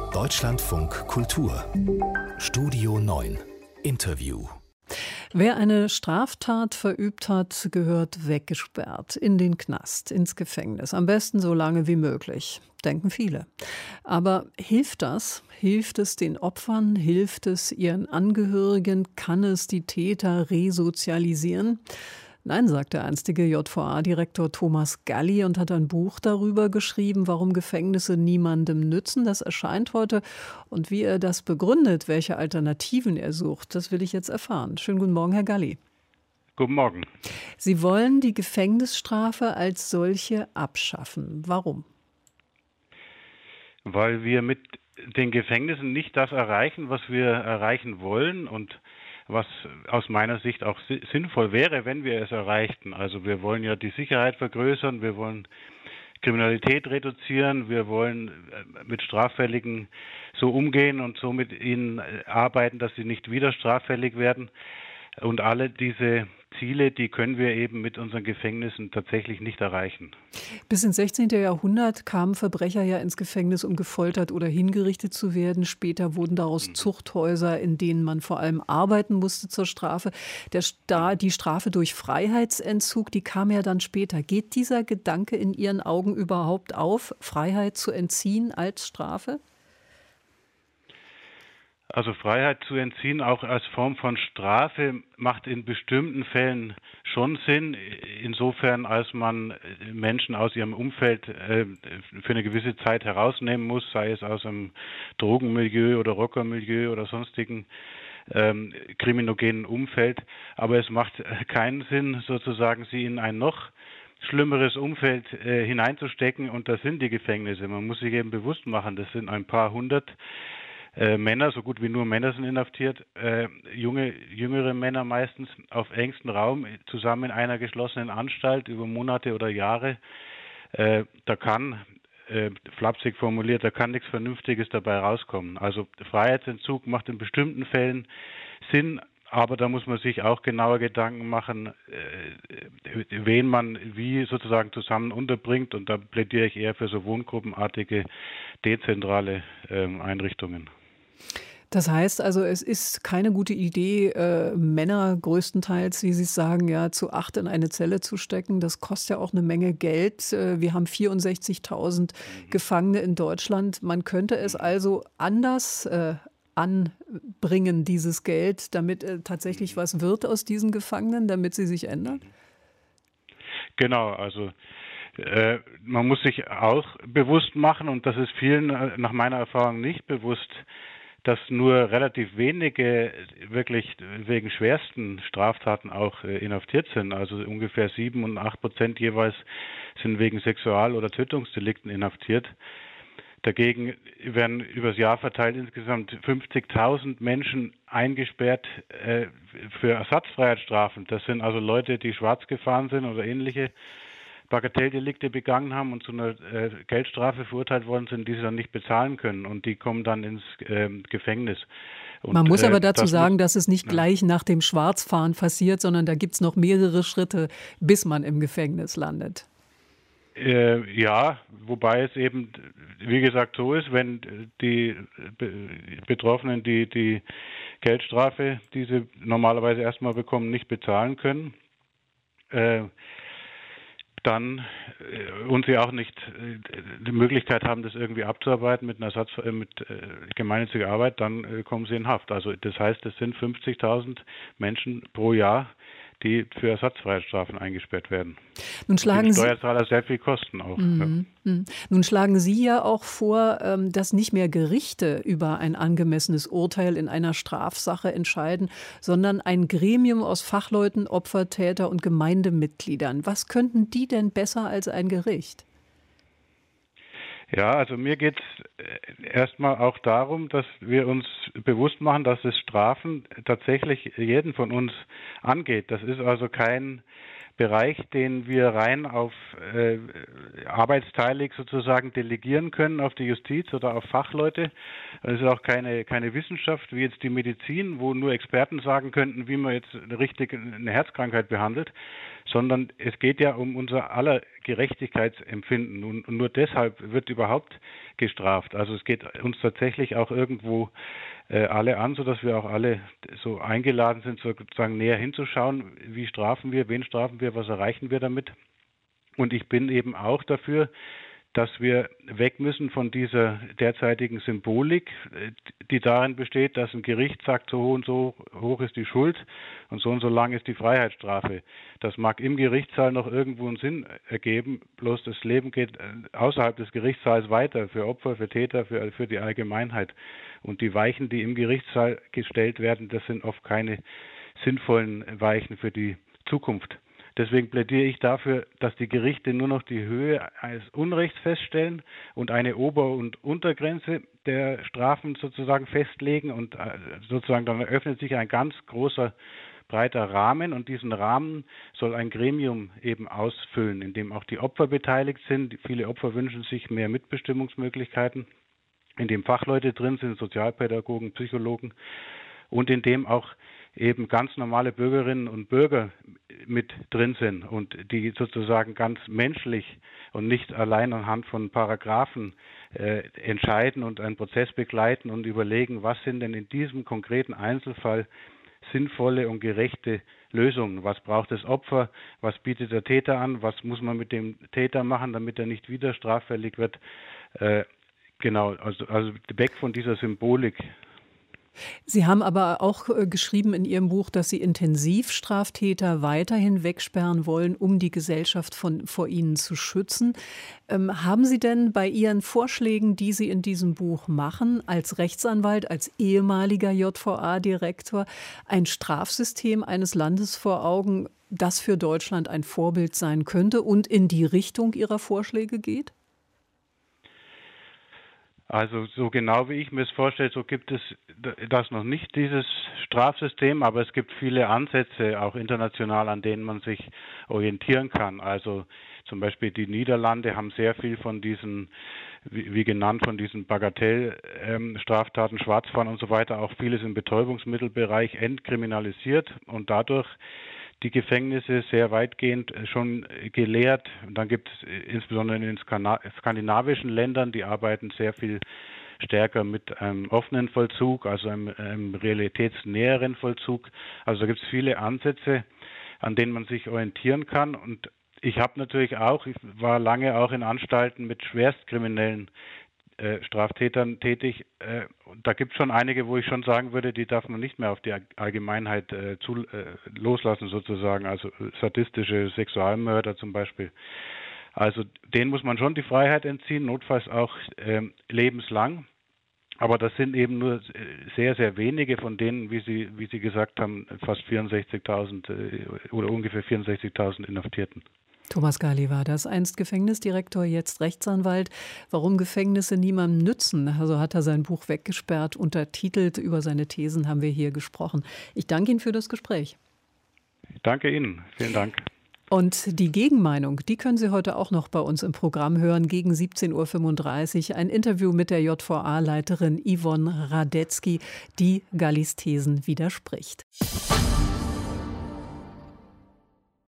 Deutschlandfunk Kultur Studio 9 Interview. Wer eine Straftat verübt hat, gehört weggesperrt, in den Knast, ins Gefängnis. Am besten so lange wie möglich, denken viele. Aber hilft das? Hilft es den Opfern? Hilft es ihren Angehörigen? Kann es die Täter resozialisieren? Nein, sagt der einstige JVA-Direktor Thomas Galli und hat ein Buch darüber geschrieben, warum Gefängnisse niemandem nützen. Das erscheint heute. Und wie er das begründet, welche Alternativen er sucht, das will ich jetzt erfahren. Schönen guten Morgen, Herr Galli. Guten Morgen. Sie wollen die Gefängnisstrafe als solche abschaffen. Warum? Weil wir mit den Gefängnissen nicht das erreichen, was wir erreichen wollen und was aus meiner Sicht auch sinnvoll wäre, wenn wir es erreichten. Also wir wollen ja die Sicherheit vergrößern, wir wollen Kriminalität reduzieren, wir wollen mit Straffälligen so umgehen und so mit ihnen arbeiten, dass sie nicht wieder straffällig werden. Und alle diese Ziele, die können wir eben mit unseren Gefängnissen tatsächlich nicht erreichen. Bis ins 16. Jahrhundert kamen Verbrecher ja ins Gefängnis, um gefoltert oder hingerichtet zu werden. Später wurden daraus Zuchthäuser, in denen man vor allem arbeiten musste zur Strafe. Die Strafe durch Freiheitsentzug, die kam ja dann später. Geht dieser Gedanke in Ihren Augen überhaupt auf, Freiheit zu entziehen als Strafe? Also Freiheit zu entziehen, auch als Form von Strafe, macht in bestimmten Fällen schon Sinn, insofern als man Menschen aus ihrem Umfeld für eine gewisse Zeit herausnehmen muss, sei es aus einem Drogenmilieu oder Rockermilieu oder sonstigen kriminogenen Umfeld. Aber es macht keinen Sinn, sozusagen sie in ein noch schlimmeres Umfeld hineinzustecken, und das sind die Gefängnisse. Man muss sich eben bewusst machen, das sind ein paar hundert Männer, so gut wie nur Männer sind inhaftiert, jüngere Männer meistens auf engstem Raum, zusammen in einer geschlossenen Anstalt über Monate oder Jahre. Da kann, flapsig formuliert, da kann nichts Vernünftiges dabei rauskommen. Also Freiheitsentzug macht in bestimmten Fällen Sinn, aber da muss man sich auch genauer Gedanken machen, wen man wie sozusagen zusammen unterbringt, und da plädiere ich eher für so wohngruppenartige, dezentrale Einrichtungen. Das heißt also, es ist keine gute Idee, Männer größtenteils, wie Sie es sagen, ja, zu 8 in eine Zelle zu stecken. Das kostet ja auch eine Menge Geld. Wir haben 64.000 Gefangene in Deutschland. Man könnte es also anders anbringen, dieses Geld, damit tatsächlich was wird aus diesen Gefangenen, damit sie sich ändern? Genau, also man muss sich auch bewusst machen, und das ist vielen nach meiner Erfahrung nicht bewusst, dass nur relativ wenige wirklich wegen schwersten Straftaten auch inhaftiert sind. Also ungefähr 7 und 8% jeweils sind wegen Sexual- oder Tötungsdelikten inhaftiert. Dagegen werden übers Jahr verteilt insgesamt 50.000 Menschen eingesperrt für Ersatzfreiheitsstrafen. Das sind also Leute, die schwarz gefahren sind oder ähnliche Bagatelldelikte begangen haben und zu einer Geldstrafe verurteilt worden sind, die sie dann nicht bezahlen können, und die kommen dann ins Gefängnis. Und, man muss aber dazu sagen, dass es nicht gleich nach dem Schwarzfahren passiert, sondern da gibt es noch mehrere Schritte, bis man im Gefängnis landet. Ja, wobei es eben, wie gesagt, so ist, wenn die Betroffenen die Geldstrafe, die sie normalerweise erstmal bekommen, nicht bezahlen können, dann und sie auch nicht die Möglichkeit haben, das irgendwie abzuarbeiten mit einer mit gemeinnütziger Arbeit, dann kommen sie in Haft. Also das heißt, es sind 50.000 Menschen pro Jahr, die für Ersatzfreiheitsstrafen eingesperrt werden. Nun schlagen Sie Steuerzahler sehr viel kosten auch. Nun schlagen Sie ja auch vor, dass nicht mehr Gerichte über ein angemessenes Urteil in einer Strafsache entscheiden, sondern ein Gremium aus Fachleuten, Opfer, Täter und Gemeindemitgliedern. Was könnten die denn besser als ein Gericht? Ja, also mir geht es erstmal auch darum, dass wir uns bewusst machen, dass das Strafen tatsächlich jeden von uns angeht. Das ist also kein Bereich, den wir rein auf arbeitsteilig sozusagen delegieren können auf die Justiz oder auf Fachleute. Es ist auch keine Wissenschaft wie jetzt die Medizin, wo nur Experten sagen könnten, wie man jetzt richtig eine Herzkrankheit behandelt, sondern es geht ja um unser aller Gerechtigkeitsempfinden und nur deshalb wird überhaupt gestraft. Also es geht uns tatsächlich auch irgendwo alle an, sodass wir auch alle so eingeladen sind, sozusagen näher hinzuschauen, wie strafen wir, wen strafen wir, was erreichen wir damit. Und ich bin eben auch dafür, dass wir weg müssen von dieser derzeitigen Symbolik, die darin besteht, dass ein Gericht sagt, so und so hoch ist die Schuld und so lang ist die Freiheitsstrafe. Das mag im Gerichtssaal noch irgendwo einen Sinn ergeben, bloß das Leben geht außerhalb des Gerichtssaals weiter, für Opfer, für Täter, für die Allgemeinheit. Und die Weichen, die im Gerichtssaal gestellt werden, das sind oft keine sinnvollen Weichen für die Zukunft. Deswegen plädiere ich dafür, dass die Gerichte nur noch die Höhe eines Unrechts feststellen und eine Ober- und Untergrenze der Strafen sozusagen festlegen und sozusagen dann eröffnet sich ein ganz großer, breiter Rahmen und diesen Rahmen soll ein Gremium eben ausfüllen, in dem auch die Opfer beteiligt sind. Viele Opfer wünschen sich mehr Mitbestimmungsmöglichkeiten, in dem Fachleute drin sind, Sozialpädagogen, Psychologen und in dem auch eben ganz normale Bürgerinnen und Bürger mit drin sind und die sozusagen ganz menschlich und nicht allein anhand von Paragraphen entscheiden und einen Prozess begleiten und überlegen, was sind denn in diesem konkreten Einzelfall sinnvolle und gerechte Lösungen. Was braucht das Opfer? Was bietet der Täter an? Was muss man mit dem Täter machen, damit er nicht wieder straffällig wird? Genau, also weg von dieser Symbolik. Sie haben aber auch geschrieben in Ihrem Buch, dass Sie Intensivstraftäter weiterhin wegsperren wollen, um die Gesellschaft vor ihnen zu schützen. Haben Sie denn bei Ihren Vorschlägen, die Sie in diesem Buch machen, als Rechtsanwalt, als ehemaliger JVA-Direktor, ein Strafsystem eines Landes vor Augen, das für Deutschland ein Vorbild sein könnte und in die Richtung Ihrer Vorschläge geht? Also so genau wie ich mir es vorstelle, so gibt es das noch nicht, dieses Strafsystem, aber es gibt viele Ansätze, auch international, an denen man sich orientieren kann. Also zum Beispiel die Niederlande haben sehr viel von diesen, wie genannt, von diesen Bagatellstraftaten, Schwarzfahren und so weiter, auch vieles im Betäubungsmittelbereich entkriminalisiert und dadurch die Gefängnisse sehr weitgehend schon geleert. Und dann gibt es insbesondere in den skandinavischen Ländern, die arbeiten sehr viel stärker mit einem offenen Vollzug, also einem realitätsnäheren Vollzug. Also da gibt es viele Ansätze, an denen man sich orientieren kann. Und ich war lange auch in Anstalten mit Schwerstkriminellen Straftätern tätig. Da gibt es schon einige, wo ich schon sagen würde, die darf man nicht mehr auf die Allgemeinheit loslassen sozusagen, also sadistische Sexualmörder zum Beispiel. Also denen muss man schon die Freiheit entziehen, notfalls auch lebenslang. Aber das sind eben nur sehr, sehr wenige von denen, wie Sie gesagt haben, fast 64.000 oder ungefähr 64.000 Inhaftierten. Thomas Gali war das, einst Gefängnisdirektor, jetzt Rechtsanwalt. Warum Gefängnisse niemandem nützen, also hat er sein Buch weggesperrt, untertitelt. Über seine Thesen haben wir hier gesprochen. Ich danke Ihnen für das Gespräch. Ich danke Ihnen. Vielen Dank. Und die Gegenmeinung, die können Sie heute auch noch bei uns im Programm hören, gegen 17.35 Uhr. Ein Interview mit der JVA-Leiterin Yvonne Radetzky, die Gallis Thesen widerspricht.